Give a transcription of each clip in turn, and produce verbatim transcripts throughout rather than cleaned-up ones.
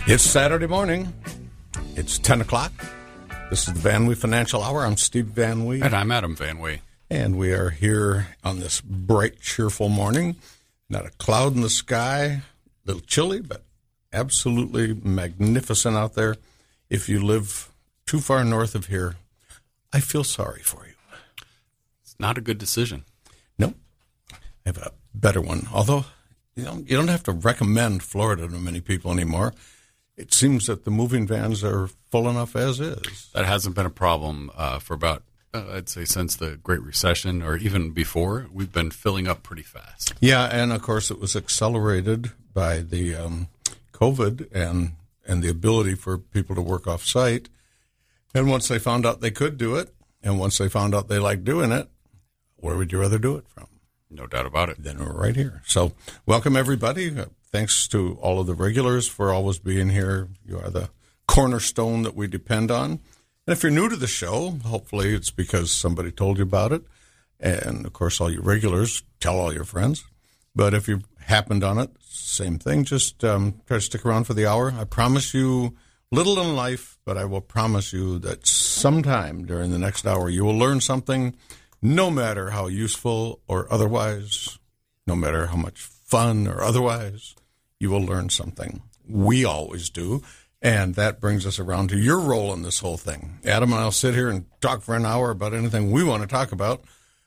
It's Saturday morning. It's ten o'clock. This is the Van Wee Financial Hour. I'm Steve Van Wee. And I'm Adam Van Wee. And we are here on this bright, cheerful morning. Not a cloud in the sky. A little chilly, but absolutely magnificent out there. If you live too far north of here, I feel sorry for you. It's not a good decision. No. I have a better one. Although, you know, you don't have to recommend Florida to many people anymore. It seems that the moving vans are full enough as is. That hasn't been a problem uh, for about, uh, I'd say, since the Great Recession or even before. We've been filling up pretty fast. Yeah, and of course it was accelerated by the um, COVID and and the ability for people to work off-site. And once they found out they could do it, and once they found out they liked doing it, where would you rather do it from? No doubt about it. Then we're right here. So welcome, everybody. Uh, thanks to all of the regulars for always being here. You are the cornerstone that we depend on. And if you're new to the show, hopefully it's because somebody told you about it. And, of course, all your regulars, tell all your friends. But if you happened on it, same thing. Just um, try to stick around for the hour. I promise you little in life, but I will promise you that sometime during the next hour you will learn something. No matter how useful or otherwise, no matter how much fun or otherwise, you will learn something. We always do. And that brings us around to your role in this whole thing. Adam and I'll sit here and talk for an hour about anything we want to talk about,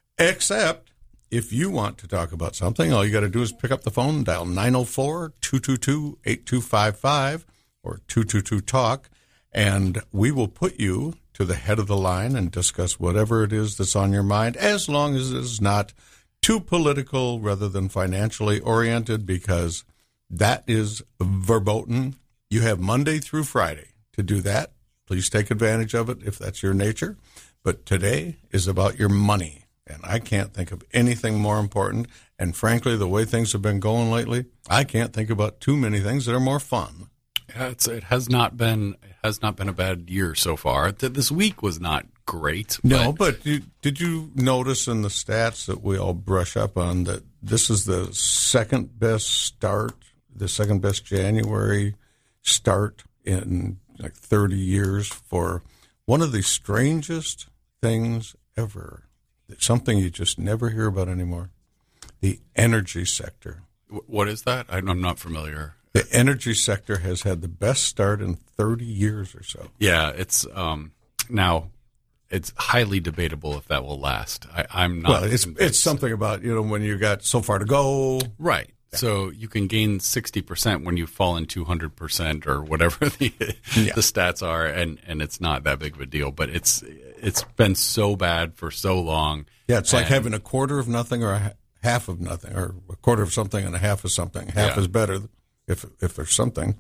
except if you want to talk about something, all you got to do is pick up the phone, dial nine oh four, two two two, eight two five five or two two two talk, and we will put you to the head of the line and discuss whatever it is that's on your mind, as long as it is not too political rather than financially oriented, because that is verboten. You have Monday through Friday to do that. Please take advantage of it if that's your nature. But today is about your money, and I can't think of anything more important. And frankly, the way things have been going lately, I can't think about too many things that are more fun. Yeah, it's, it has not been it has not been a bad year so far. This week was not great. No, but, but you, did you notice in the stats that we all brush up on that this is the second best start, the second best January start in like thirty years for one of the strangest things ever, something you just never hear about anymore, the energy sector. What is that? I'm not familiar. The energy sector has had the best start in thirty years or so. Yeah, it's um, now it's highly debatable if that will last. I, I'm not. Well, it's convinced. It's something about, you know, when you got so far to go. Right. Yeah. So you can gain sixty percent when you fall in two hundred percent or whatever the yeah. the stats are, and, and it's not that big of a deal. But it's it's been so bad for so long. Yeah, it's like having a quarter of nothing or a half of nothing, or a quarter of something and a half of something. Half yeah. is better. If if there's something,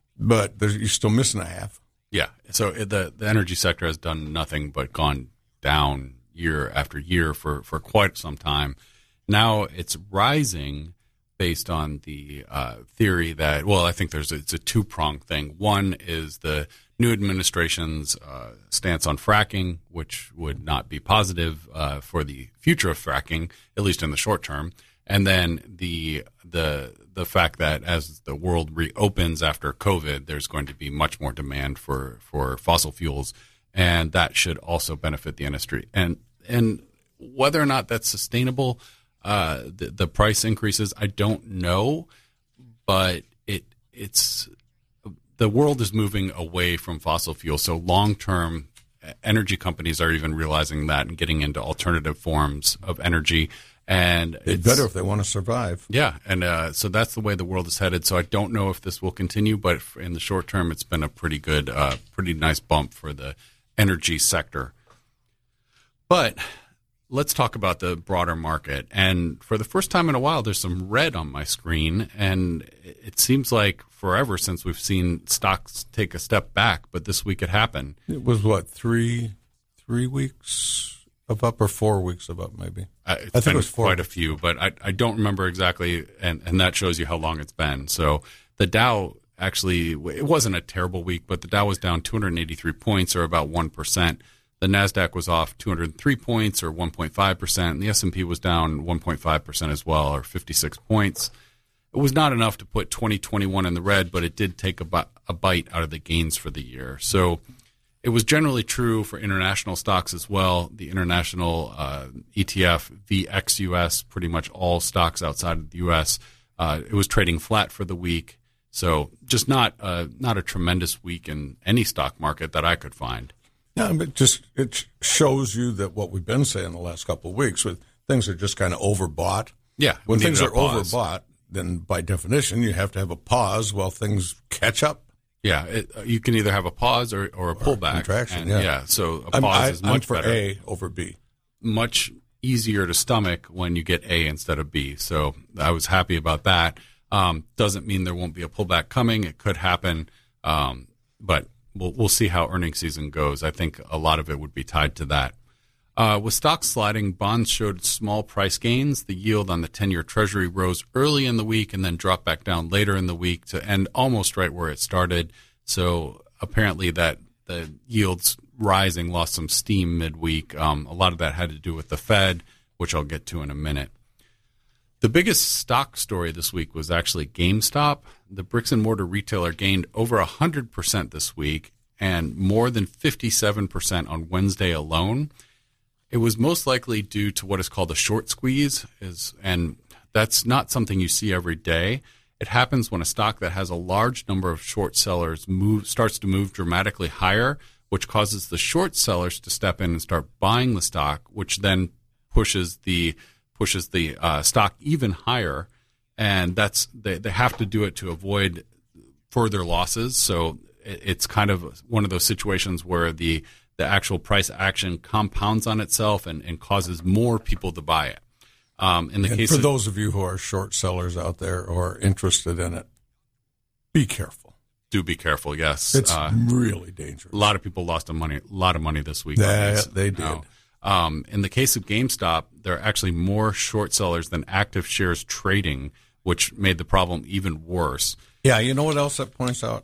but there's, you're still missing a half. Yeah. So the the energy sector has done nothing but gone down year after year for, for quite some time. Now it's rising based on the uh, theory that, well, I think there's a, it's a two pronged thing. One is the new administration's uh, stance on fracking, which would not be positive uh, for the future of fracking, at least in the short term. And then the the the fact that as the world reopens after COVID, there's going to be much more demand for, for fossil fuels, and that should also benefit the industry. And and whether or not that's sustainable, uh, the, the price increases, I don't know, but it it's the world is moving away from fossil fuels. So long term, energy companies are even realizing that and getting into alternative forms of energy. And it's better if they want to survive. Yeah, and uh, so that's the way the world is headed. So I don't know if this will continue, but in the short term, it's been a pretty good, uh, pretty nice bump for the energy sector. But let's talk about the broader market. And for the first time in a while, there's some red on my screen, and it seems like forever since we've seen stocks take a step back. But this week it happened. It was what three, three weeks. Of up or four weeks of up, maybe. Uh, it's I think it was four quite weeks. a few, but I, I don't remember exactly, and, and that shows you how long it's been. So the Dow actually, it wasn't a terrible week, but the Dow was down two hundred eighty-three points, or about one percent. The NASDAQ was off two hundred three points, or one point five percent. And the S and P was down one point five percent as well, or fifty-six points. it was not enough to put twenty twenty-one in the red, but it did take a, bu- a bite out of the gains for the year. So it was generally true for international stocks as well. The international uh, E T F, V X U S, pretty much all stocks outside of the U S, uh, it was trading flat for the week. So just not uh, not a tremendous week in any stock market that I could find. Yeah, but just it shows you that what we've been saying the last couple of weeks, with things are just kind of overbought. Yeah, when things are overbought, then by definition you have to have a pause while things catch up. Yeah, it, uh, you can either have a pause or, or a pullback. Or contraction, and, yeah. yeah. So a I'm, pause I, is much I'm for better. A over B. Much easier to stomach when you get A instead of B. So I was happy about that. Um, doesn't mean there won't be a pullback coming. It could happen, um, but we'll we'll see how earnings season goes. I think a lot of it would be tied to that. Uh, with stocks sliding, bonds showed small price gains. The yield on the ten-year Treasury rose early in the week and then dropped back down later in the week to end almost right where it started. So apparently that the yields rising lost some steam midweek. Um, a lot of that had to do with the Fed, which I'll get to in a minute. The biggest stock story this week was actually GameStop. The bricks and mortar retailer gained over one hundred percent this week and more than fifty-seven percent on Wednesday alone. It was most likely due to what is called a short squeeze, is, and that's not something you see every day. It happens when a stock that has a large number of short sellers move, starts to move dramatically higher, which causes the short sellers to step in and start buying the stock, which then pushes the pushes the uh, stock even higher, and that's they, they have to do it to avoid further losses. So it, it's kind of one of those situations where the the actual price action compounds on itself and, and causes more people to buy it. Um, in the and case for of, those of you who are short sellers out there or are interested in it, be careful. do be careful. Yes, It's uh, really dangerous. a lot of people lost a money, a lot of money this week. on That these. they did. No. Um, in the case of GameStop, there are actually more short sellers than active shares trading, which made the problem even worse. Yeah, you know what else that points out?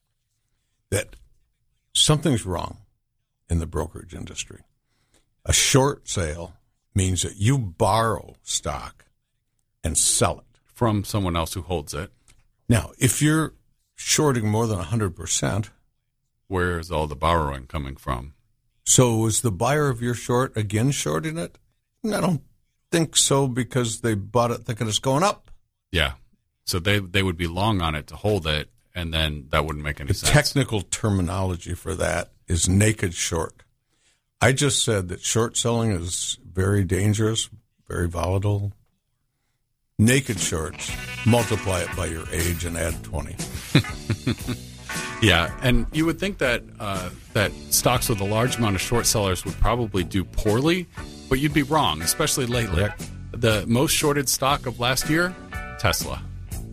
That something's wrong in the brokerage industry. A short sale means that you borrow stock and sell it. From someone else who holds it. Now, if you're shorting more than one hundred percent, Where is all the borrowing coming from? so is the buyer of your short again shorting it? I don't think so, because they bought it thinking it's going up. Yeah. So they they would be long on it to hold it, and then that wouldn't make any The sense. technical terminology for that is naked short. I just said that short selling is very dangerous, very volatile. Naked shorts, multiply it by your age and add twenty. Yeah, and you would think that uh, that stocks with a large amount of short sellers would probably do poorly, but you'd be wrong, especially lately. Correct. The most shorted stock of last year, Tesla.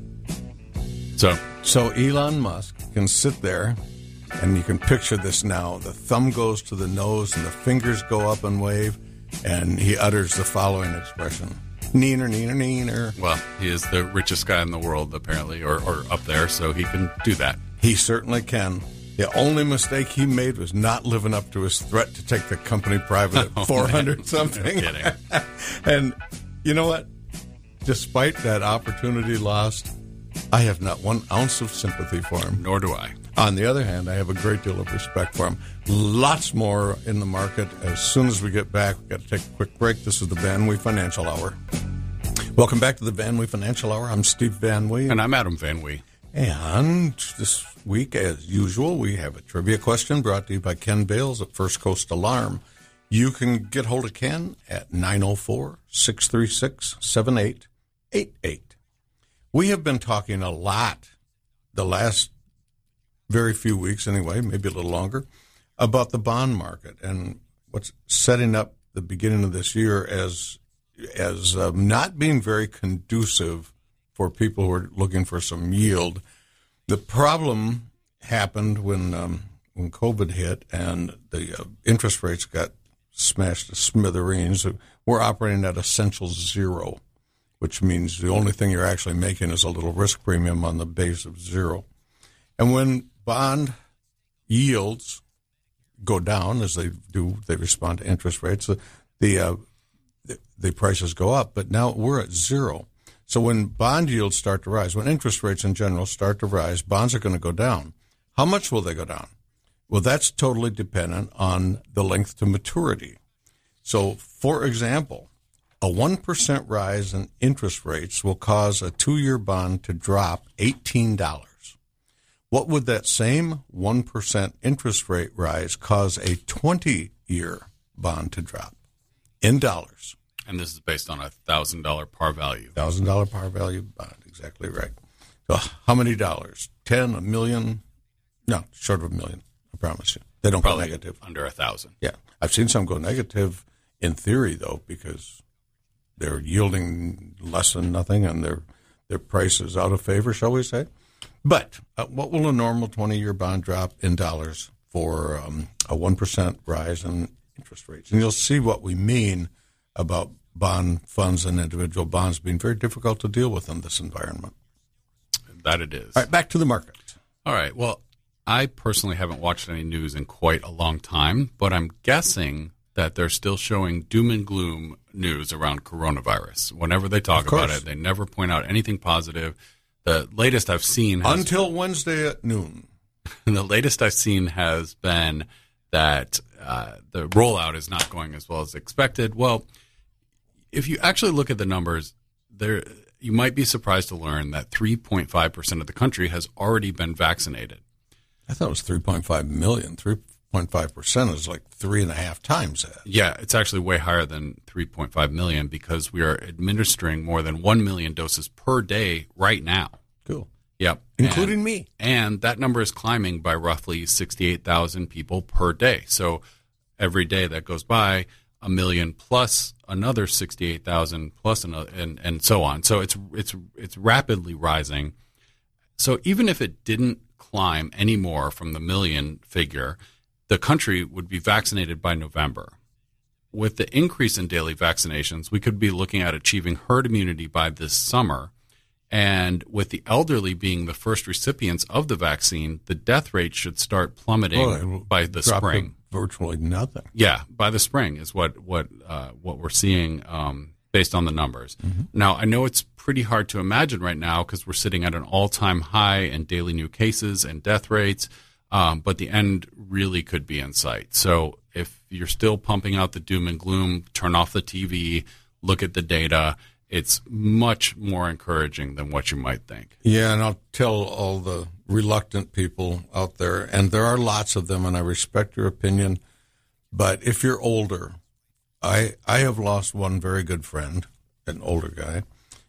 So, So Elon Musk can sit there, and you can picture this now. The thumb goes to the nose and the fingers go up and wave, and he utters the following expression. Neener, neener, neener. well, he is the richest guy in the world, apparently, or, or up there, so he can do that. He certainly can. The only mistake he made was not living up to his threat to take the company private at Oh, four hundred man. something. No kidding. And you know what? Despite that opportunity lost, I have not one ounce of sympathy for him. Nor do I. On the other hand, I have a great deal of respect for him. Lots more in the market. As soon as we get back, we've got to take a quick break. This is the Van Wee Financial Hour. Welcome back to the Van Wee Financial Hour. I'm Steve Van Wee. And I'm Adam Van Wee. And this week, as usual, we have a trivia question brought to you by Ken Bales at First Coast Alarm. You can get hold of Ken at nine oh four, six three six, seven eight eight eight. We have been talking a lot the last very few weeks anyway, maybe a little longer, about the bond market and what's setting up the beginning of this year as as um, not being very conducive for people who are looking for some yield. The problem happened when um, when COVID hit and the uh, interest rates got smashed to smithereens. We're operating at essential zero, which means the only thing you're actually making is a little risk premium on the base of zero. And when bond yields go down, as they do, they respond to interest rates, the the, uh, the, the prices go up. But now we're at zero. So when bond yields start to rise, when interest rates in general start to rise, bonds are going to go down. How much will they go down? Well, that's totally dependent on the length to maturity. So, for example, a one percent rise in interest rates will cause a two-year bond to drop eighteen dollars. What would that same one percent interest rate rise cause a twenty-year bond to drop in dollars? And this is based on a one thousand dollars par value. one thousand dollars par value bond, exactly right. So how many dollars? ten, a million? No, short of a million, I promise you. They don't Probably go negative. Under a thousand. Yeah. I've seen some go negative in theory, though, because they're yielding less than nothing and their their price is out of favor, shall we say. But uh, what will a normal twenty-year bond drop in dollars for um, a one percent rise in interest rates? And you'll see what we mean about bond funds and individual bonds being very difficult to deal with in this environment. That it is. All right, back to the market. All right. Well, I personally haven't watched any news in quite a long time, but I'm guessing that they're still showing doom and gloom news around coronavirus. Whenever they talk about it, they never point out anything positive. The latest I've seen has, until Wednesday at noon. The latest I've seen has been that uh, the rollout is not going as well as expected. Well, if you actually look at the numbers, there you might be surprised to learn that three point five percent of the country has already been vaccinated. I thought it was three point five million. three point five percent is like three and a half times that. Yeah, it's actually way higher than three point five million because we are administering more than one million doses per day right now. Cool. Yep. Including and, me. And that number is climbing by roughly sixty-eight thousand people per day. So every day that goes by, a million plus another sixty-eight thousand plus another, and, and so on. So it's it's it's rapidly rising. So even if it didn't climb any more from the million figure, the country would be vaccinated by November. With the increase in daily vaccinations, we could be looking at achieving herd immunity by this summer. And with the elderly being the first recipients of the vaccine, the death rate should start plummeting well, by the spring. Virtually nothing. Yeah, by the spring is what what uh, what we're seeing um, based on the numbers. Mm-hmm. Now, I know it's pretty hard to imagine right now because we're sitting at an all-time high in daily new cases and death rates, um, but the end really could be in sight. So if you're still pumping out the doom and gloom, turn off the T V, look at the data. It's much more encouraging than what you might think. Yeah, and I'll tell all the reluctant people out there, and there are lots of them, and I respect your opinion, but if you're older, I I have lost one very good friend, an older guy,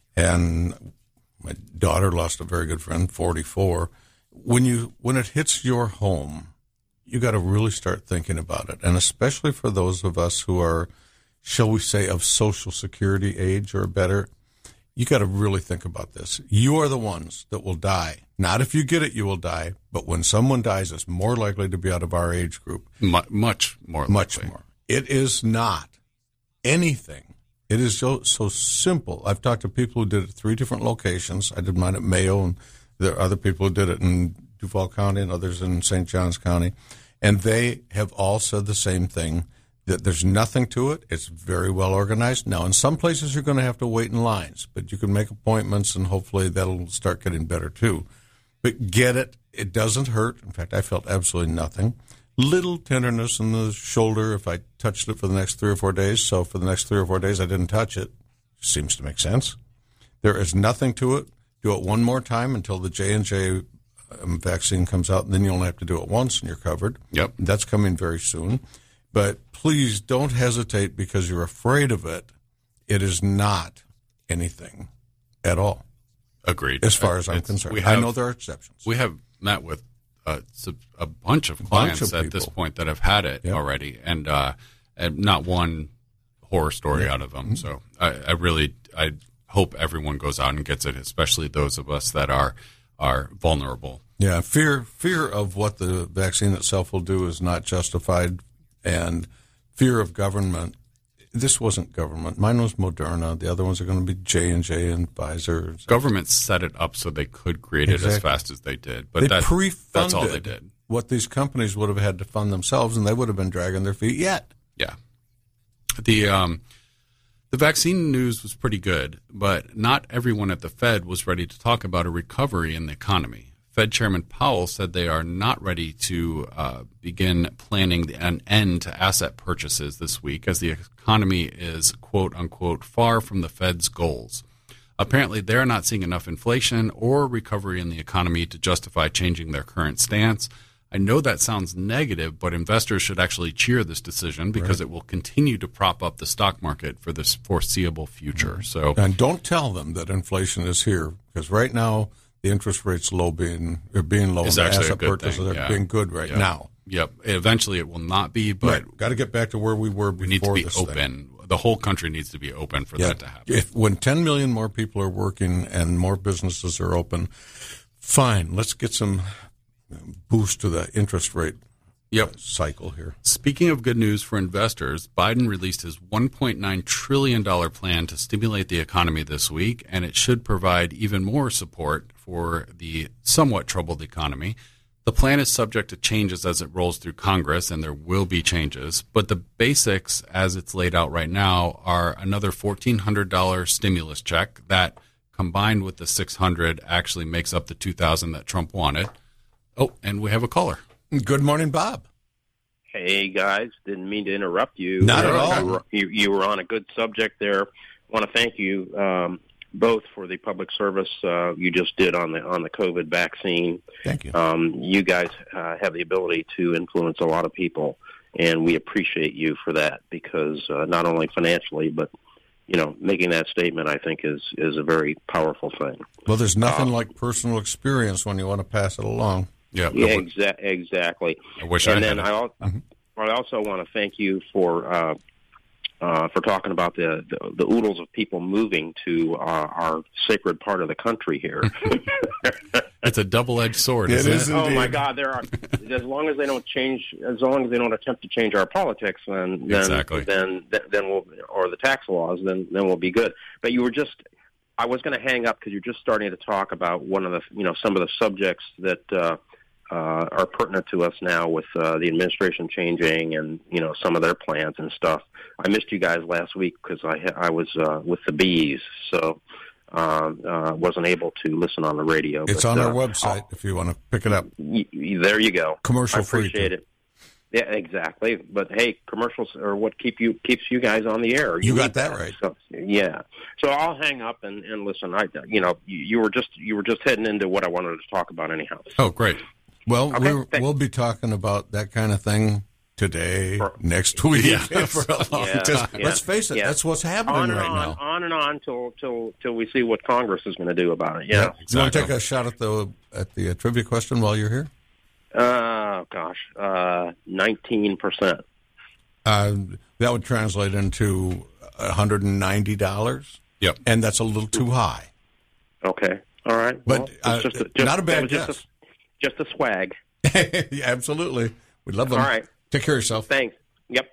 and my daughter lost a very good friend, forty-four. When you when it hits your home, you got to really start thinking about it, and especially for those of us who are, shall we say, of Social Security age or better, you got to really think about this. You are the ones that will die. Not if you get it, you will die, but when someone dies, it's more likely to be out of our age group. M- much more likely. Much more. It is not anything. It is so, so simple. I've talked to people who did it at three different locations. I did mine at Mayo, and there are other people who did it in Duval County and others in Saint Johns County, and they have all said the same thing, that there's nothing to it. It's very well organized. Now, in some places, you're going to have to wait in lines, but you can make appointments, and hopefully that'll start getting better, too. But get it. It doesn't hurt. In fact, I felt absolutely nothing. Little tenderness in the shoulder if I touched it for the next three or four days. So for the next three or four days, I didn't touch it. Seems to make sense. There is nothing to it. Do it one more time until the J and J um, vaccine comes out, and then you only have to do it once, and you're covered. Yep. That's coming very soon. But please don't hesitate because you're afraid of it. It is not anything at all. Agreed. As far as I'm it's, concerned. We have, I know there are exceptions. We have met with uh, a bunch of clients bunch of at this people. point that have had it Yep. already, and, uh, and not one horror story Yeah. out of them. Mm-hmm. So I, I really I hope everyone goes out and gets it, especially those of us that are are vulnerable. Yeah, fear fear of what the vaccine itself will do is not justified, and fear of government. This wasn't government. Mine was Moderna. The other ones are going to be J and J and Pfizer. Government set it up so they could create it Exactly. as fast as they did, but They that, pre-funded that's all they did. what these companies would have had to fund themselves, and they would have been dragging their feet yet. Yeah. The um, The vaccine news was pretty good, but not everyone at the Fed was ready to talk about a recovery in the economy. Fed Chairman Powell said they are not ready to uh, begin planning an end to asset purchases this week as the economy is, quote unquote, far from the Fed's goals. Apparently, they're not seeing enough inflation or recovery in the economy to justify changing their current stance. I know that sounds negative, but investors should actually cheer this decision because right. it will continue to prop up the stock market for this foreseeable future. Mm-hmm. So, and don't tell them that inflation is here, because right now the interest rates low being are being low, is and the actually asset a good purchases thing. are Yeah. being good right yep. now. Yep. Eventually, it will not be, but right. got to get back to where we were before. We need to be this open. Thing. The whole country needs to be open for yeah. that to happen. If when ten million more people are working and more businesses are open, fine. Let's get some boost to the interest rate yep. cycle here. Speaking of good news for investors, Biden released his one point nine trillion dollars plan to stimulate the economy this week, and it should provide even more support for the somewhat troubled economy. The plan is subject to changes as it rolls through Congress, and there will be changes. But the basics, as it's laid out right now, are another fourteen hundred dollars stimulus check that, combined with the six hundred dollars, actually makes up the two thousand dollars that Trump wanted. Oh, and we have a caller. Good morning, Bob. Hey, guys. Didn't mean to interrupt you. Not at uh, all. You were, you, you were on a good subject there. I want to thank you um, both for the public service uh, you just did on the on the COVID vaccine. Thank you. Um, you guys uh, have the ability to influence a lot of people, and we appreciate you for that because uh, not only financially, but you know, making that statement, I think, is is a very powerful thing. Well, there's nothing um, like personal experience when you want to pass it along. Yeah, yeah, exa- exactly. I wish and I then had I, al- mm-hmm. I also want to thank you for uh, uh, for talking about the, the the oodles of people moving to uh, our sacred part of the country here. It's a double-edged sword, It isn't is it? Oh my God! There are as long as they don't change, as long as they don't attempt to change our politics, then then Exactly. then then we'll or the tax laws, then then we'll be good. But you were just. I was going to hang up because you're just starting to talk about one of the, you know, some of the subjects that uh, uh, are pertinent to us now with uh, the administration changing and, you know, some of their plans and stuff. I missed you guys last week because I I was uh, with the bees, so uh, uh, wasn't able to listen on the radio. It's but, on our uh, website if you want to pick it up. y- y- there you go. Commercial I free. appreciate it. Yeah, exactly. But hey, commercials are what keep you keeps you guys on the air. You got need that right. So, yeah. So I'll hang up and, and listen. I, you know, you, you were just you were just heading into what I wanted to talk about anyhow. Oh, great. Well, Okay, we're, thanks. we'll be talking about that kind of thing today, For- next week. Yeah. for a long Yeah, time. yeah, Let's face it, yeah. that's what's happening on and right on, now. on and on till till till we see what Congress is going to do about it. Yeah. You want to Exactly. take a shot at the at the uh, trivia question while you're here? Uh, gosh, uh, nineteen percent. Uh, that would translate into one hundred ninety dollars, Yep. and that's a little too high. Okay. All right. But, Well, it's uh, just a, just, not a bad that was guess. Just a, just a swag. Yeah, absolutely. We love them. All right. Take care of yourself. Thanks. Yep.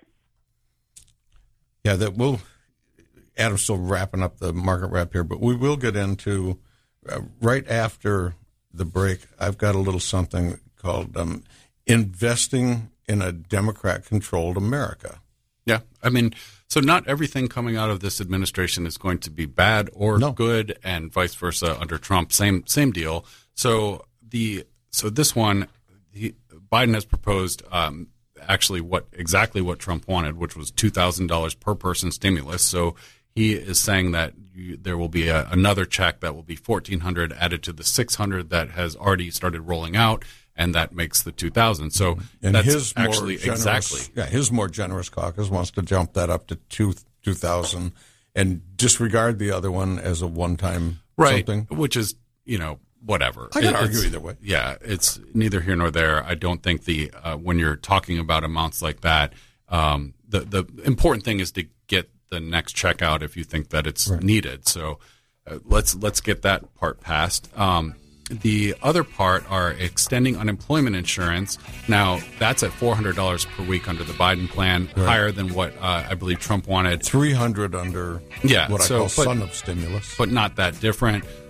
Yeah, that will. Adam's still wrapping up the market wrap here, but we will get into uh, right after the break. I've got a little something called um, investing in a Democrat-controlled America. Yeah. I mean, so not everything coming out of this administration is going to be bad or No. good, and vice versa under Trump. Same same deal. So the so this one, he, Biden has proposed um, actually what exactly what Trump wanted, which was two thousand dollars per person stimulus. So he is saying that you, there will be a, another check that will be fourteen hundred dollars added to the six hundred dollars that has already started rolling out, and that makes the two thousand. So And that's his actually more generous, exactly. Yeah, his more generous caucus wants to jump that up to two two thousand and disregard the other one as a one-time Right, something. which is, you know, whatever. I can It- argue it's- either way. Yeah, it's neither here nor there. I don't think the uh, when you're talking about amounts like that, um, the the important thing is to get the next check out if you think that it's Right. needed. So uh, let's let's get that part passed. Um, the other part are extending unemployment insurance. Now that's at four hundred dollars per week under the Biden plan, Right. higher than what uh, I believe Trump wanted. three hundred under Yeah, what I so, call but- son of stimulus. but not that different.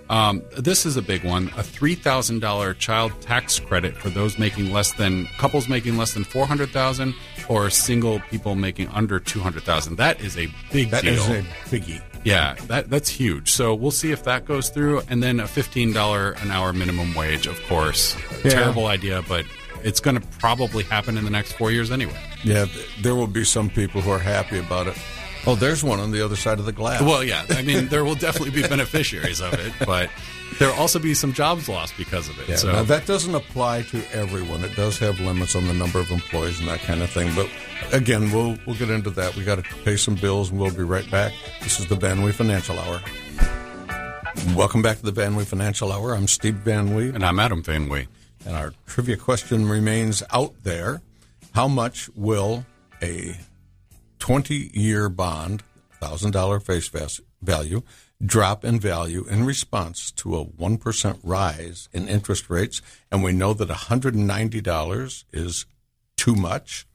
Um, this is a big one: a three thousand dollar child tax credit for those making less than couples making less than four hundred thousand, or single people making under two hundred thousand. That is a big That deal. is a biggie. Yeah, that that's huge. So we'll see if that goes through, and then a fifteen dollar an hour minimum wage. Of course, Yeah. terrible idea, but it's going to probably happen in the next four years anyway. Yeah, there will be some people who are happy about it. Oh, there's one on the other side of the glass. Well, yeah, I mean, there will definitely be beneficiaries of it, but there will also be some jobs lost because of it. Yeah, so now that doesn't apply to everyone. It does have limits on the number of employees and that kind of thing. But again, we'll we'll get into that. We got to pay some bills, and we'll be right back. This is the Van Wee Financial Hour. Welcome back to the Van Wee Financial Hour. I'm Steve Van Wee, and I'm Adam Van Wee. and our trivia question remains out there: how much will a twenty-year bond, one thousand dollars face value, drop in value in response to a one percent rise in interest rates? And we know that one hundred ninety dollars is too much,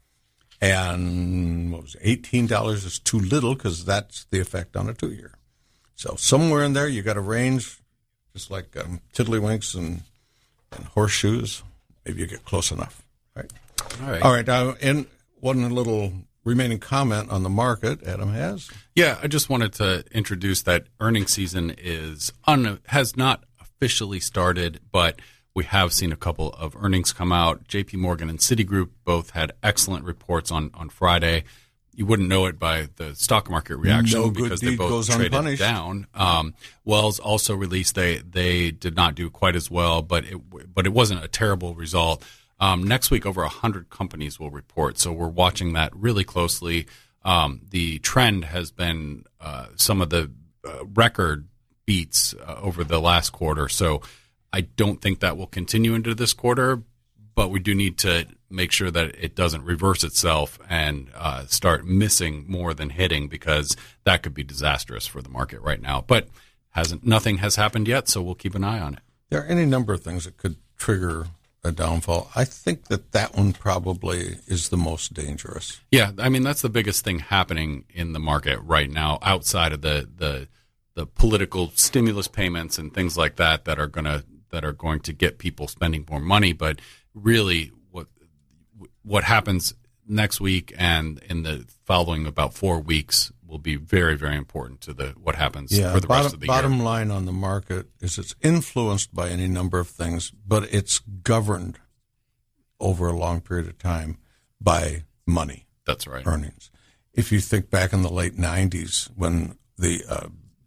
and what was it, eighteen dollars is too little, because that's the effect on a two-year. So somewhere in there, you got a range, just like um, tiddlywinks and, and horseshoes. Maybe you get close enough. All right. All right. All right. Uh, and one little remaining comment on the market Adam has. Yeah, I just wanted to introduce that earnings season is un- has not officially started, but we have seen a couple of earnings come out. J P Morgan and Citigroup both had excellent reports on, on Friday. You wouldn't know it by the stock market reaction No good because they deed both goes traded unpunished. down. Um, Wells also released they they did not do quite as well, but it but it wasn't a terrible result. Um, next week, over one hundred companies will report, so we're watching that really closely. Um, the trend has been uh, some of the uh, record beats uh, over the last quarter, so I don't think that will continue into this quarter, but we do need to make sure that it doesn't reverse itself and uh, start missing more than hitting, because that could be disastrous for the market right now. But hasn't nothing has happened yet, so we'll keep an eye on it. There are any number of things that could trigger a downfall. I think that that one probably is the most dangerous. Yeah, I mean, that's the biggest thing happening in the market right now, outside of the the, the political stimulus payments and things like that that are gonna that are going to get people spending more money. But really, what what happens next week and in the following about four weeks will be very, very important to the what happens Yeah, for the bottom, rest of the bottom year. line on the market is it's influenced by any number of things, but it's governed over a long period of time by money. That's right. Earnings. If you think back in the late nineties when the uh,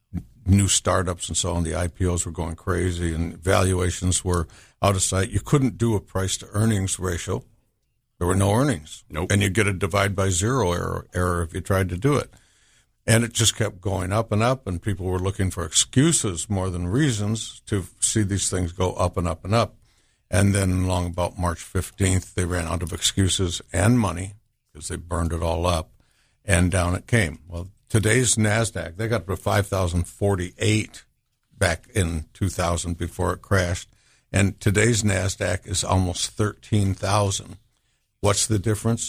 new startups and so on, the I P Os were going crazy and valuations were out of sight, you couldn't do a price to earnings ratio. There were no earnings. Nope. And you'd get a divide by zero error, error if you tried to do it. And it just kept going up and up, and people were looking for excuses more than reasons to see these things go up and up and up. And then along about March fifteenth, they ran out of excuses and money because they burned it all up, and down it came. Well, today's NASDAQ, they got up to five thousand forty-eight back in two thousand before it crashed, and today's NASDAQ is almost thirteen thousand. What's the difference?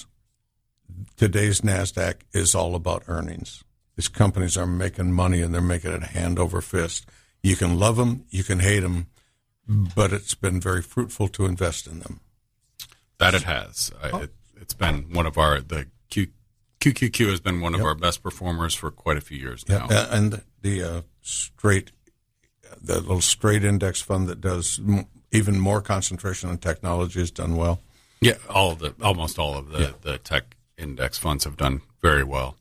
Today's NASDAQ is all about earnings. These companies are making money, and they're making it hand over fist. You can love them, you can hate them, but it's been very fruitful to invest in them. That it has. Oh. I, it, it's been one of our the Q, QQQ has been one of Yep. our best performers for quite a few years now. Yeah, and the uh, straight, the little straight index fund that does m- even more concentration on technology has done well. Yeah, all of the almost all of the, Yeah. the tech index funds have done very well.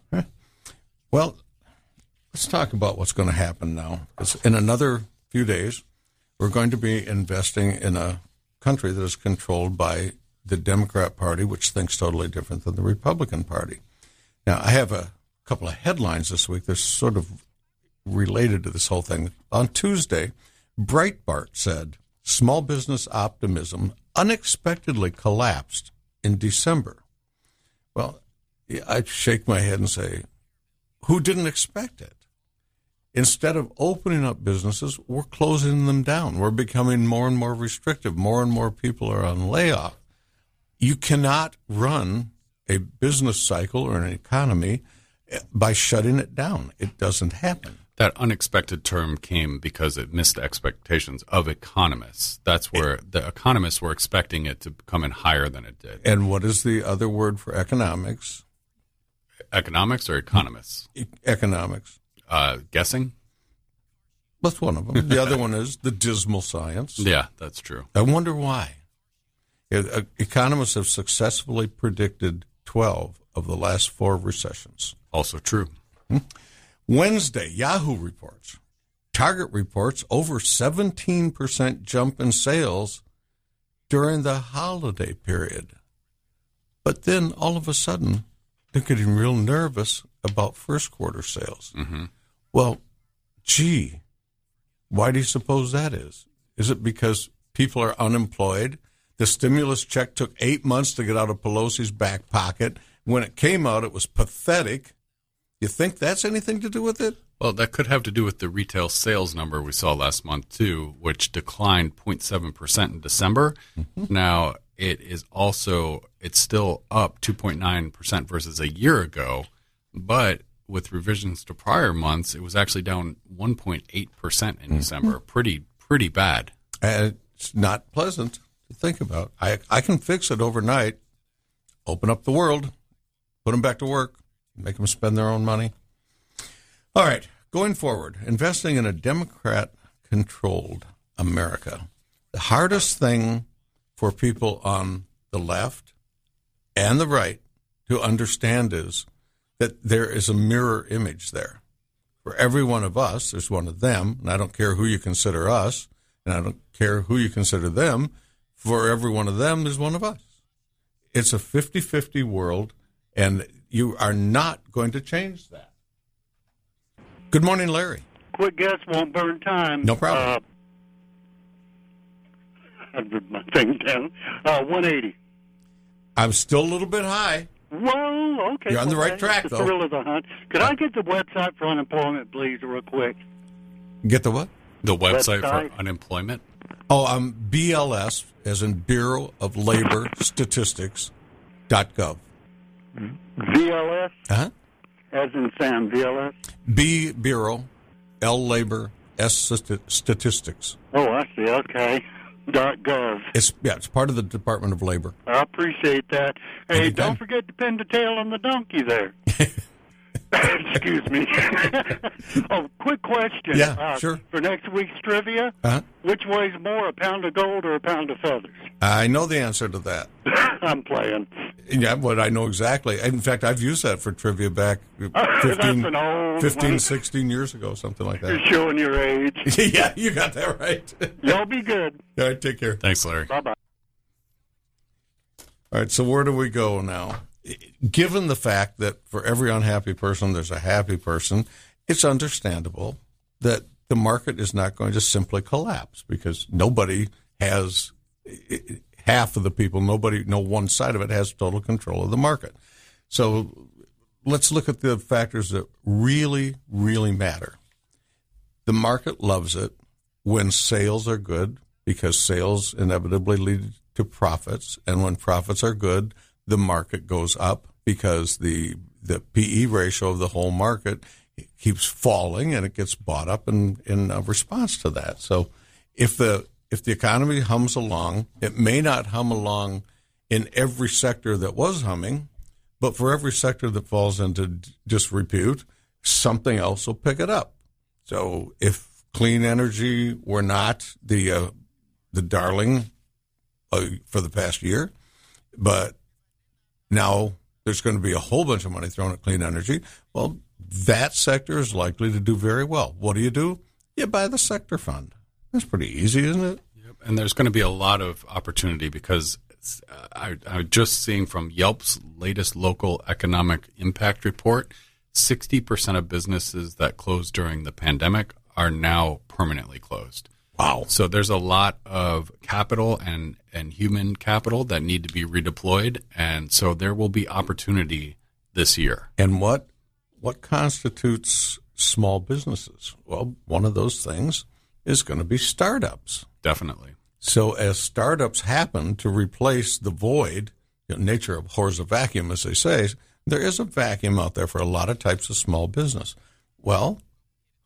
Well, let's talk about what's going to happen now. It's in another few days, we're going to be investing in a country that is controlled by the Democrat Party, which thinks totally different than the Republican Party. Now, I have a couple of headlines this week. They're sort of related to this whole thing. On Tuesday, Breitbart said small business optimism unexpectedly collapsed in December. Well, I shake my head and say, who didn't expect it? Instead of opening up businesses, we're closing them down. We're becoming more and more restrictive. More and more people are on layoff. You cannot run a business cycle or an economy by shutting it down. It doesn't happen. that unexpected term came because it missed the expectations of economists. That's where the economists were expecting it to come in higher than it did. And what is the other word for economics? Economics or economists? E- economics. Uh, guessing? That's one of them. The other one is the dismal science. Yeah, that's true. I wonder why. Uh, Economists have successfully predicted twelve of the last four recessions. Also true. Hmm? Wednesday, Yahoo reports. Target reports over seventeen percent jump in sales during the holiday period. But then all of a sudden, they're getting real nervous about first quarter sales. Mm-hmm. Well, gee, why do you suppose that is? Is it because people are unemployed? The stimulus check took eight months to get out of Pelosi's back pocket. When it came out, it was pathetic. You think that's anything to do with it? Well, that could have to do with the retail sales number we saw last month, too, which declined zero point seven percent in December. Mm-hmm. Now, it is also, it's still up two point nine percent versus a year ago, but with revisions to prior months, it was actually down one point eight percent in mm-hmm. December. Pretty, pretty bad. And it's not pleasant to think about. I, I can fix it overnight, open up the world, put them back to work, make them spend their own money. All right, going forward, investing in a Democrat-controlled America. The hardest thing for people on the left and the right to understand is that there is a mirror image there. For every one of us, there's one of them, and I don't care who you consider us, and I don't care who you consider them. For every one of them, there's one of us. It's a fifty-fifty world, and you are not going to change that. Good morning, Larry. Quick guess won't burn time. No problem. Uh, I wrote my thing down. Uh, one eighty. I'm still a little bit high. Whoa, okay. You're on the okay. right track, the though. Thrill of the hunt. Could I get the website for unemployment, please, real quick? Get the what? The website, Website. for unemployment? Oh, um, B L S, as in Bureau of Labor Statistics, dot gov. V L S? Uh-huh. As in Sam, V L S? B Bureau, L Labor, S Statistics. Oh, I see. Okay. Dot gov. It's yeah, it's part of the Department of Labor. I appreciate that. Hey, Anytime. Don't forget to pin the tail on the donkey there. Excuse me. Oh, quick question. Yeah, uh, sure. For next week's trivia, Uh-huh. which weighs more, a pound of gold or a pound of feathers? I know the answer to that. I'm playing. Yeah, but I know exactly. In fact, I've used that for trivia back That's fifteen, an old fifteen one. sixteen years ago, something like You're that. showing your age. Yeah, you got that right. Y'all be good. All right, take care. Thanks, Larry. Bye-bye. All right, so where do we go now? Given the fact that for every unhappy person, there's a happy person, it's understandable that the market is not going to simply collapse because nobody has, half of the people, nobody, no one side of it has total control of the market. So let's look at the factors that really, really matter. The market loves it when sales are good because sales inevitably lead to profits. And when profits are good, the market goes up because the the P E ratio of the whole market keeps falling and it gets bought up in, in response to that. So if the if the economy hums along, it may not hum along in every sector that was humming, but for every sector that falls into disrepute, something else will pick it up. So if clean energy were not the uh, the darling uh, for the past year, but now there's going to be a whole bunch of money thrown at clean energy, well, that sector is likely to do very well. What do you do? You buy the sector fund. That's pretty easy, isn't it? Yep. And there's going to be a lot of opportunity because uh, I, I'm just seeing from Yelp's latest local economic impact report, sixty percent of businesses that closed during the pandemic are now permanently closed. Wow. So there's a lot of capital and, and human capital that need to be redeployed. And so there will be opportunity this year. And what what constitutes small businesses? Well, one of those things is going to be startups. Definitely. So as startups happen to replace the void, you know, nature abhors a vacuum, as they say, there is a vacuum out there for a lot of types of small business. Well,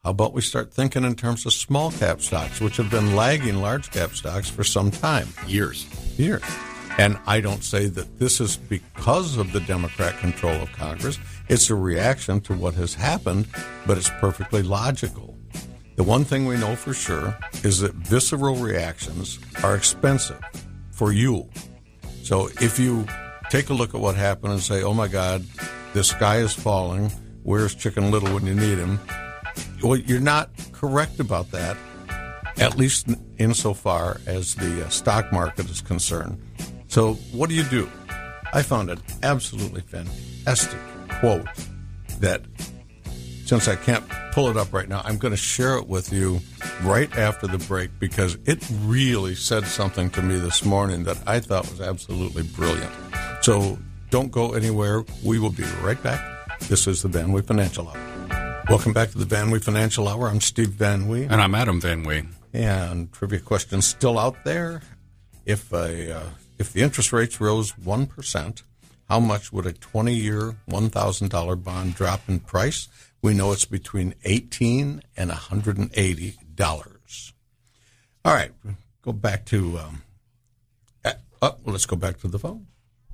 how about we start thinking in terms of small cap stocks, which have been lagging large cap stocks for some time? Years. Years. And I don't say that this is because of the Democrat control of Congress. It's a reaction to what has happened, but it's perfectly logical. The one thing we know for sure is that visceral reactions are expensive for you. So if you take a look at what happened and say, oh my God, the sky is falling, where's Chicken Little when you need him? Well, you're not correct about that, at least insofar as the uh, stock market is concerned. So what do you do? I found an absolutely fantastic quote that, since I can't pull it up right now, I'm going to share it with you right after the break because it really said something to me this morning that I thought was absolutely brilliant. So don't go anywhere. We will be right back. This is the Van Wee Financial Hour. Welcome back to the Van Wee Financial Hour. I'm Steve Van Wee. And I'm Adam Van Wee. And trivia questions still out there. If a, uh, if the interest rates rose one percent, how much would a twenty-year, one thousand dollars bond drop in price? We know it's between eighteen dollars and one hundred eighty dollars. All right, go back to, um, uh, oh, let's go back to the phone.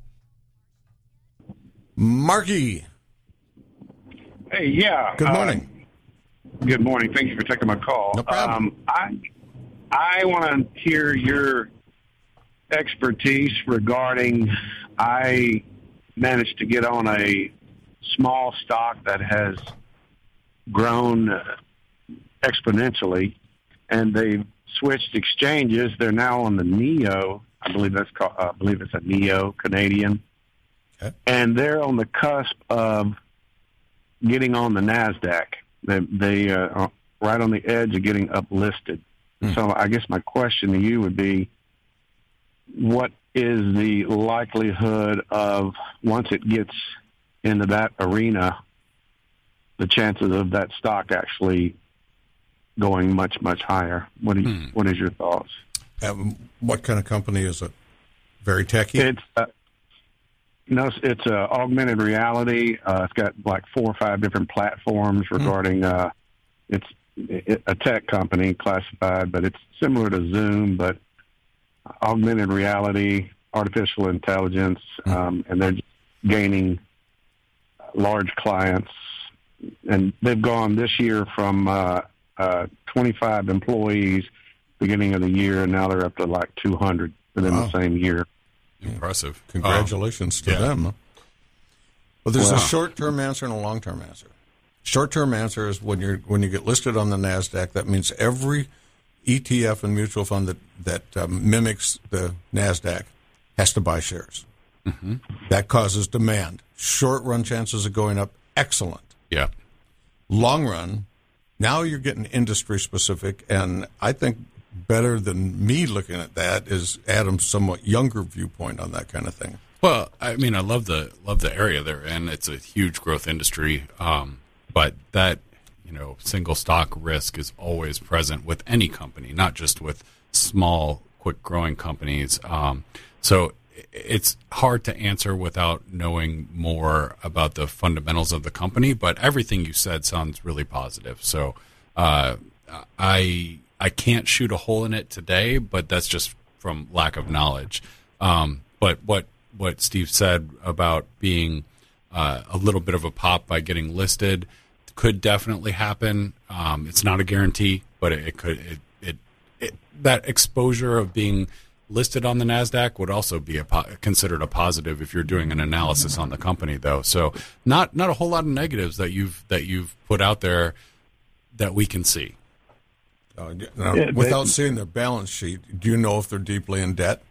Marky. Hey, yeah. Good morning. Uh, good morning. Thank you for taking my call. No problem. Um, I I want to hear your expertise regarding. I managed to get on a small stock that has grown exponentially, and they've switched exchanges. They're now on the NEO. I believe that's called. I believe it's a NEO Canadian, okay. And they're on the cusp of getting on the NASDAQ. They, they uh, are right on the edge of getting uplisted. Mm. So I guess my question to you would be, what is the likelihood of, once it gets into that arena, the chances of that stock actually going much, much higher? What, do you, hmm. what is your thoughts? Um, what kind of company is it? Very techy? It's uh, no, it's uh, augmented reality. Uh, it's got like four or five different platforms regarding. Hmm. Uh, it's it, a tech company classified, but it's similar to Zoom, but augmented reality, artificial intelligence, hmm. um, and they're gaining large clients. And they've gone this year from uh, uh, twenty-five employees beginning of the year, and now they're up to like two hundred within wow. the same year. Impressive. Congratulations um, to yeah. them. Well, there's wow. a short-term answer and a long-term answer. Short-term answer is when you're when you get listed on the NASDAQ, that means every E T F and mutual fund that, that um, mimics the NASDAQ has to buy shares. Mm-hmm. That causes demand. Short-run chances of going up, excellent. Yeah. Long run, now you're getting industry specific, and I think better than me looking at that is Adam's somewhat younger viewpoint on that kind of thing. Well, I mean, I love the love the area they're in. It's a huge growth industry, um, but that you know single stock risk is always present with any company, not just with small, quick growing companies. Um, so. It's hard to answer without knowing more about the fundamentals of the company, but everything you said sounds really positive. So uh, I I can't shoot a hole in it today, but that's just from lack of knowledge. Um, but what what Steve said about being uh, a little bit of a pop by getting listed could definitely happen. Um, it's not a guarantee, but it, it could. It, it, it that exposure of being listed on the NASDAQ would also be a po- considered a positive if you're doing an analysis on the company, though. So not not a whole lot of negatives that you've that you've put out there that we can see. Uh, now, yeah, without they, seeing their balance sheet, do you know if they're deeply in debt?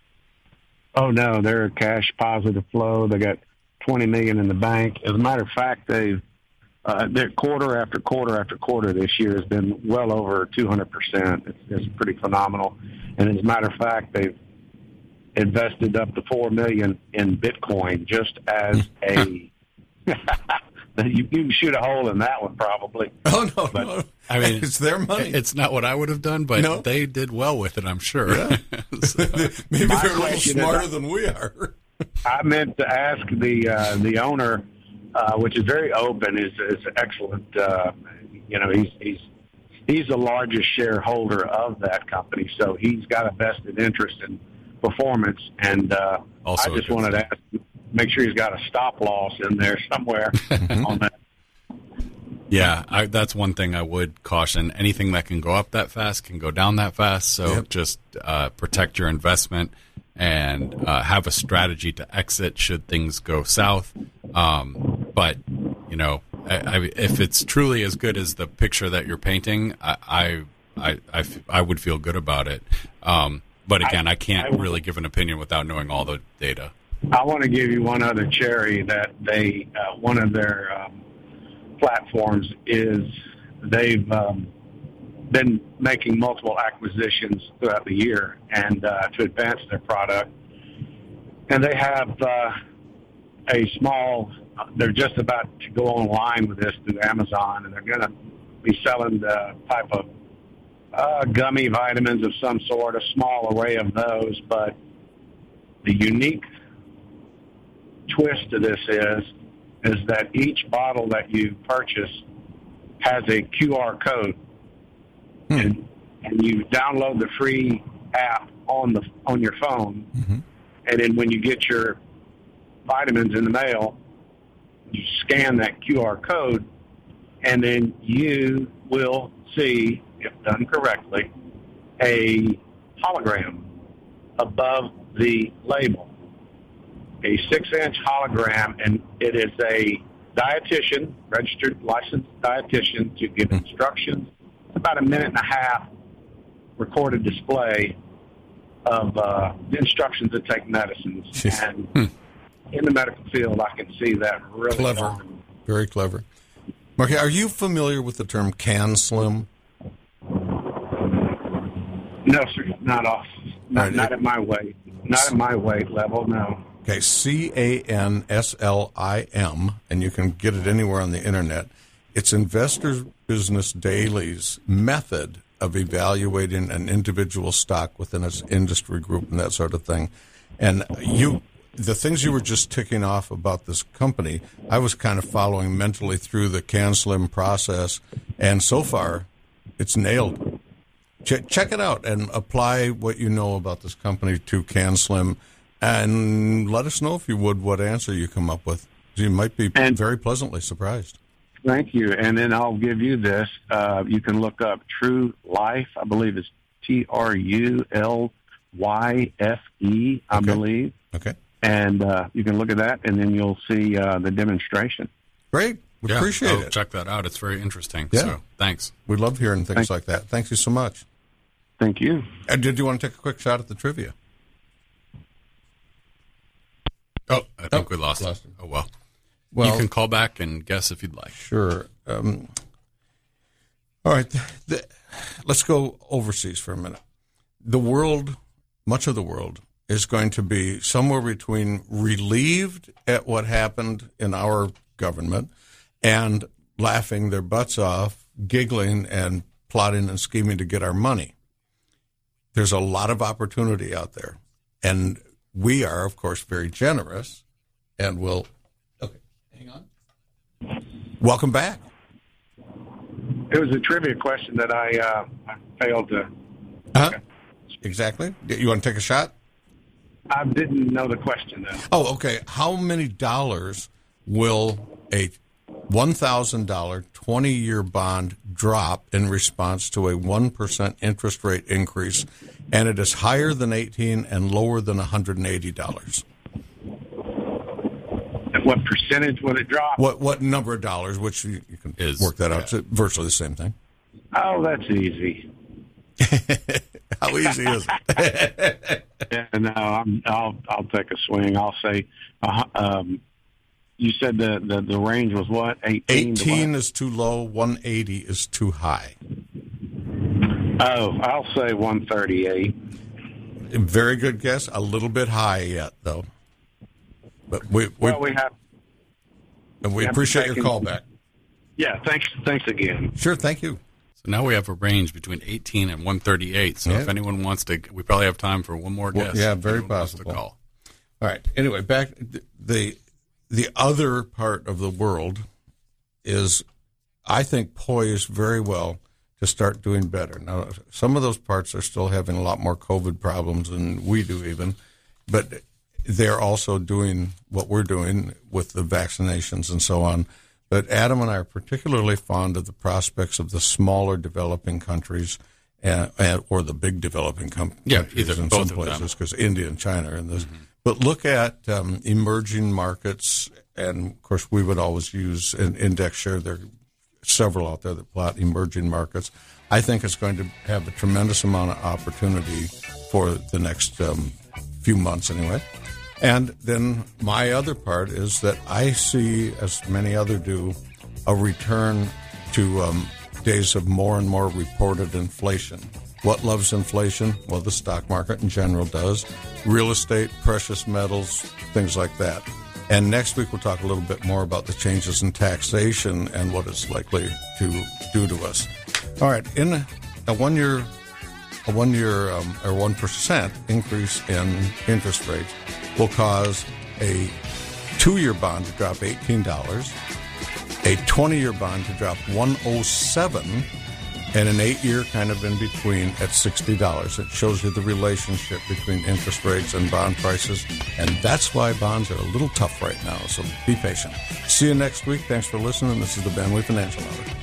Oh no, they're a cash positive flow. They got twenty million in the bank. As a matter of fact, they've uh, their quarter after quarter after quarter this year has been well over two hundred percent. It's, it's pretty phenomenal. And as a matter of fact, they've invested up to four million in Bitcoin just as a. you, you can shoot a hole in that one, probably. Oh no, but, no. I mean, it's their money. It's not what I would have done, but no. they did well with it, I'm sure. Yeah. so, Maybe they're a little smarter than we are. I meant to ask the uh, the owner, uh, which is very open, is is excellent. Uh, You know, he's he's he's the largest shareholder of that company, so he's got a vested interest in performance. And uh, Also I just good wanted to ask, make sure he's got a stop loss in there somewhere on that. Yeah, I, that's one thing I would caution. Anything that can go up that fast can go down that fast. So Yep. just uh, protect your investment and uh, have a strategy to exit should things go south. Um, but, you know, I, I, if it's truly as good as the picture that you're painting, I, I, I, I, f- I would feel good about it. Um, but again, I, I can't I, really give an opinion without knowing all the data. I want to give you one other cherry that they, uh, one of their um, platforms is they've um, been making multiple acquisitions throughout the year and uh, to advance their product. And they have uh, a small, they're just about to go online with this through Amazon, and they're going to be selling the type of uh, gummy vitamins of some sort, a small array of those. But the unique twist to this is, is that each bottle that you purchase has a Q R code. Hmm. And, and you download the free app on the on your phone, mm-hmm. and then when you get your vitamins in the mail, you scan that Q R code, and then you will see, if done correctly, a hologram above the label, a six-inch hologram, and it is a dietitian, registered licensed dietitian, to give instructions. It's about a minute and a half recorded display of uh, the instructions to take medicines. Jeez. And hmm. in the medical field, I can see that really clever, on. Very clever. Marky, are you familiar with the term CanSlim? No, sir, not off, not, right. not at my weight, not at my weight level. No. Okay, C A N S L I M, and you can get it anywhere on the internet. It's Investors Business Daily's method of evaluating an individual stock within its industry group and that sort of thing. And you, the things you were just ticking off about this company, I was kind of following mentally through the CanSlim process, and so far, it's nailed. Check, check it out and apply what you know about this company to CanSlim, and let us know, if you would, what answer you come up with. You might be and, very pleasantly surprised. Thank you. And then I'll give you this. Uh, you can look up True Life. I believe it's T R U L Y F E, I okay. believe. Okay. And uh, you can look at that, and then you'll see uh, the demonstration. Great. We yeah, appreciate I'll it. Check that out. It's very interesting. Yeah. So thanks. We love hearing things Thanks. like that. Thank you so much. Thank you. And did you want to take a quick shot at the trivia? Oh, I think oh, we lost, lost it. it. Oh, well. Well, you can call back and guess if you'd like. Sure. Um, all right. The, the, let's go overseas for a minute. The world, much of the world, is going to be somewhere between relieved at what happened in our government and laughing their butts off, giggling and plotting and scheming to get our money. There's a lot of opportunity out there. And we are, of course, very generous, and will... Okay, hang on. Welcome back. It was a trivia question that I, uh, I failed to... Uh-huh. Okay. Exactly. You want to take a shot? I didn't know the question, though. Oh, okay. How many dollars will a one thousand dollars twenty-year bond drop in response to a one percent interest rate increase, and it is higher than eighteen and lower than one hundred eighty dollars? At what percentage will it drop? What what number of dollars, which you, you can is, work that out. yeah. It's virtually the same thing. Oh, that's easy. How easy is it? yeah, no, I'm, I'll I'll take a swing. I'll say, uh, um, you said the, the, the range was what? eighteen? eighteen is too low. one eighty is too high. Oh, I'll say one thirty-eight. Very good guess. A little bit high yet, though. But we, we well, we have. And we, we appreciate your taken, call back. Yeah, thanks. Thanks again. Sure, thank you. So now we have a range between eighteen and one thirty-eight. So yeah. if anyone wants to, we probably have time for one more guess. Well, yeah, very possible. Call. All right. Anyway, back the the other part of the world is I think, poised very well to start doing better. Now, some of those parts are still having a lot more COVID problems than we do even, but they're also doing what we're doing with the vaccinations and so on. But Adam and I are particularly fond of the prospects of the smaller developing countries and, and or the big developing com- yeah, countries either, in both some of places, because India and China are in this. Mm-hmm. But look at um, emerging markets, and of course we would always use an index share. There are several out there that plot emerging markets. I think it's going to have a tremendous amount of opportunity for the next um, few months anyway. And then my other part is that I see, as many other do, a return to um, days of more and more reported inflation. What loves inflation? Well, the stock market in general does. Real estate, precious metals, things like that. And next week we'll talk a little bit more about the changes in taxation and what it's likely to do to us. All right, in a, a one-year, a one-year um, or one percent increase in interest rates will cause a two-year bond to drop eighteen dollars, a twenty-year bond to drop one hundred seven dollars, and an eight-year kind of in between at sixty dollars. It shows you the relationship between interest rates and bond prices, and that's why bonds are a little tough right now, so be patient. See you next week. Thanks for listening. This is the Ben Lee Financial Hour.